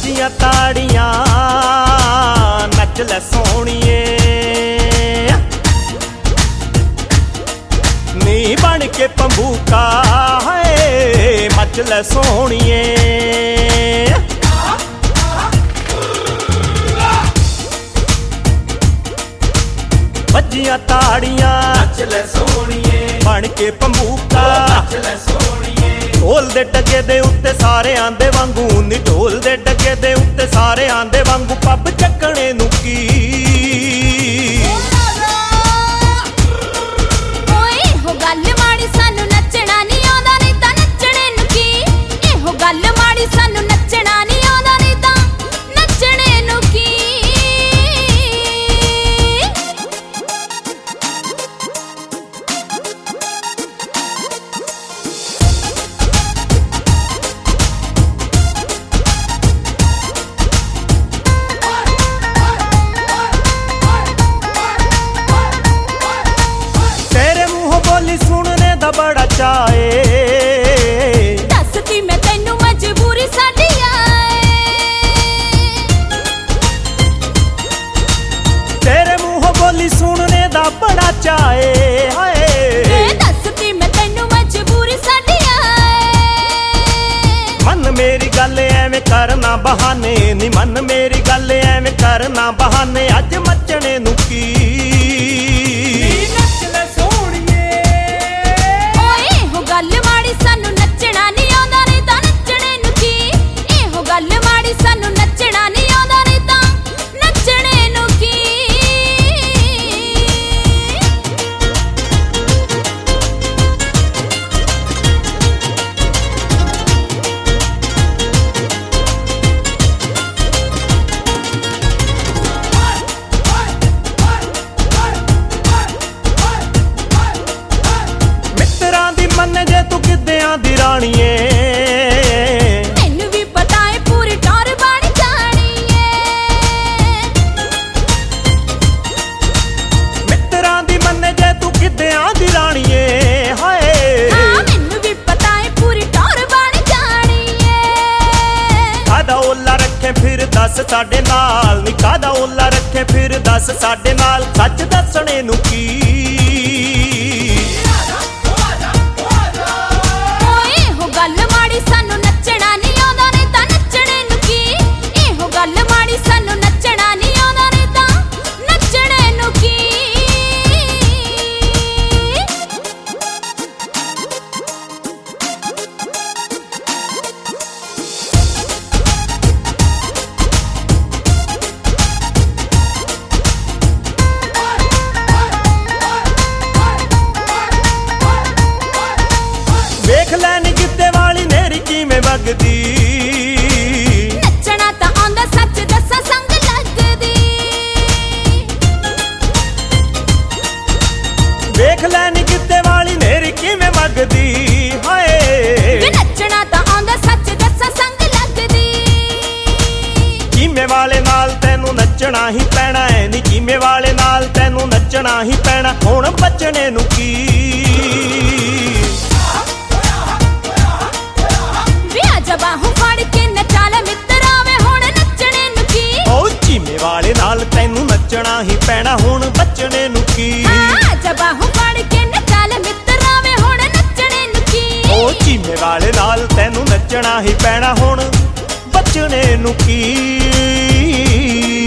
ਵੱਜੀਆਂ ਤਾੜੀਆਂ ਨੱਚ ਲੈ ਸੋਹਣੀਏ ਨੀ ਬਣ ਕੇ ਪੰਬੂਕਾ ਹੈ ਮੱਚ ਲੈ ਸੋਹਣੀਏ ਵੱਜੀਆਂ ਤਾੜੀਆਂ ਨੱਚ ਲੈ ਸੋਹਣੀਏ ਬਣ ਕੇ ਪੰਬੂਕਾ ਨੱਚ ਲੈ ਸੋਹਣੀਏ ਢੋਲ ਦੇ ਡੱਗੇ ਦੇ ਉੱਤੇ ਸਾਰੇ ਆਂਦੇ ਵਾਂਗੂ ਨੀ ਢੋਲ ਦੇ ਡੱਗੇ ਦੇ ਉੱਤੇ ਸਾਰੇ ਆਂਦੇ ਵਾਂਗੂ ਪੱਬ ਚੱਕਣੇ ਨੂੰ ਕੀ ਓਏ ਹੋ ਗੱਲ ਮਾੜੀ ਸਾਨੂੰ ਨੱਚਣਾ ਨਹੀਂ ਆਉਂਦਾ ਨਹੀਂ ਤਾਂ ਨੱਚਣੇ ਨੂੰ ਕੀ ਇਹੋ ਗੱਲ ਮਾੜੀ ਸਾਨੂੰ ਨੱਚਣਾ ਨਹੀਂ ਆਉਂਦਾ ਨਹੀਂ ਤਾਂ ਨੱਚਣੇ ਨੂੰ ਕੀ ਬੋਲੀ ਸੁਣਨੇ ਦਾ ਬੜਾ ਚਾਏ ਦੱਸਦੀ ਮੈਂ ਤੈਨੂੰ ਮਜਬੂਰੀ ਸਾਡੀ ਆਏ ਤੇਰੇ ਮੂੰਹੋਂ ਬੋਲੀ ਸੁਣਨੇ ਦਾ ਬੜਾ ਚਾਏ ਹਾਏ ਦੱਸਦੀ ਮੈਂ ਤੈਨੂੰ ਮਜਬੂਰੀ ਸਾਡੀ ਆਏ ਮਨ ਮੇਰੀ ਗੱਲ ਐਵੇਂ ਕਰਨਾ ਬਹਾਨੇ ਨੀ ਮਨ ਮੇਰੀ ਗੱਲ ਐਵੇਂ ਕਰਨਾ ਬਹਾਨੇ ਅੱਜ ਮੱਚਣੇ ਨੂੰ ਕੀ ਗੱਲ ਮਾੜੀ ਸਾਨੂੰ ਨੱਚਣਾ ਨਹੀਂ ਆਉਂਦਾ ਨਹੀਂ ਤਾਂ ਨੱਚਣੇ ਨੂੰ ਕੀ ਇਹੋ ਗੱਲ ਮਾੜੀ ਸਾਨੂੰ ਨੱਚਣਾ ਨਹੀਂ ਆਉਂਦਾ ਨਹੀਂ ਤਾਂ ਨੱਚਣੇ ਨੂੰ ਕੀ ਮਿੱਤਰਾਂ ਦੀ ਮੰਨ ਜੇ ਤੂੰ ਕਿੱਦਿਆਂ ਦੀ ਰਾਣੀਏ ਤੈਨੂੰ ਵੀ ਪਤਾ ਏ ਪੂਰੀ ਟੌਰ ਬਣ ਜਾਣੀ ਏ ਮਿੱਤਰਾਂ ਦੀ ਮੰਨ ਜੇ ਤੂੰ ਕਿੱਦਿਆਂ ਦੀ ਰਾਣੀਏ ਹਾਏ ਹਾਂ ਮੈਨੂੰ ਵੀ ਪਤਾ ਏ ਪੂਰੀ ਟੌਰ ਬਣ ਜਾਣੀ ਏ ਕਾਦਾ ਓਲਾ ਰੱਖੇ ਫਿਰ ਦੱਸ ਸਾਡੇ ਨਾਲ ਨੀ ਕਾਦਾ ਓਲਾ ਰੱਖੇ ਫਿਰ ਦੱਸ ਸਾਡੇ ਨਾਲ ਸੱਚ ਦੱਸਣੇ ਨੂੰ ਕੀ ਗੱਲ ਮਾੜੀ ਸਾਨੂੰ ਨੱਚਣਾ ਨਹੀਂ ਆਉਂਦਾ ਨਹੀਂ ਤਾਂ ਨੱਚਣੇ ਨੂੰ ਕੀ ਇਹੋ ਗੱਲ ਮਾੜੀ ਸਾਨੂੰ ਨੱਚਣਾ ਨਹੀਂ ਆਉਂਦਾ ਨਹੀਂ ਤਾਂ ਨੱਚਣੇ ਨੂੰ ਕੀ ਵੇਖ ਲੈ ਨੀ ਗਿੱਧੇ ਵਾਲੀ ਨੇਰੀ ਕਿਵੇਂ ਵਗਦੀ ਨੱਚਣਾ ਤਾਂ ਆਉਂਦਾ ਸੱਚ ਦੱਸਾਂ ਸੰਗ ਲੱਗਦੀ ਵੇਖ ਲੈ ਨੀ ਗਿੱਧੇ ਵਾਲੀ ਨੇਰੀ ਕਿਵੇਂ ਵਗਦੀ ਹਾਏ ਵੇ ਨੱਚਣਾ ਤਾਂ ਆਉਂਦਾ ਸੱਚ ਦੱਸਾਂ ਸੰਗ ਲੱਗਦੀ ਕਿਵੇਂ ਵਾਲੇ ਨਾਲ ਤੈਨੂੰ ਨੱਚਣਾ ਹੀ ਪੈਣਾ ਐ ਨੀ ਕਿਵੇਂ ਵਾਲੇ ਨਾਲ ਤੈਨੂੰ ਨੱਚਣਾ ਹੀ ਪੈਣਾ ਹੁਣ ਬਚਣੇ ਨੂੰ ਕੀ ਬਾਹੋਂ ਫੜ ਕੇ ਨਚਾ ਲੈ ਮਿੱਤਰਾ ਵੇ ਹੁਣ ਨੱਚਣੇ ਨੂੰ ਕੀ ਓ ਚੀਮੇ ਵਾਲੇ ਨਾਲ ਤੈਨੂੰ ਨੱਚਣਾ ਹੀ ਪੈਣਾ ਹੁਣ ਬਚਣੇ ਨੂੰ ਕੀ ਹਾਂ ਬਾਹੋਂ ਫੜ ਕੇ ਨਚਾ ਲੈ ਮਿੱਤਰਾ ਵੇ ਹੁਣ ਨੱਚਣੇ ਨੂੰ ਕੀ ਓ ਚੀਮੇ ਵਾਲੇ ਨਾਲ ਤੈਨੂੰ ਨੱਚਣਾ ਹੀ ਪੈਣਾ ਹੁਣ ਬਚਣੇ ਨੂੰ ਕੀ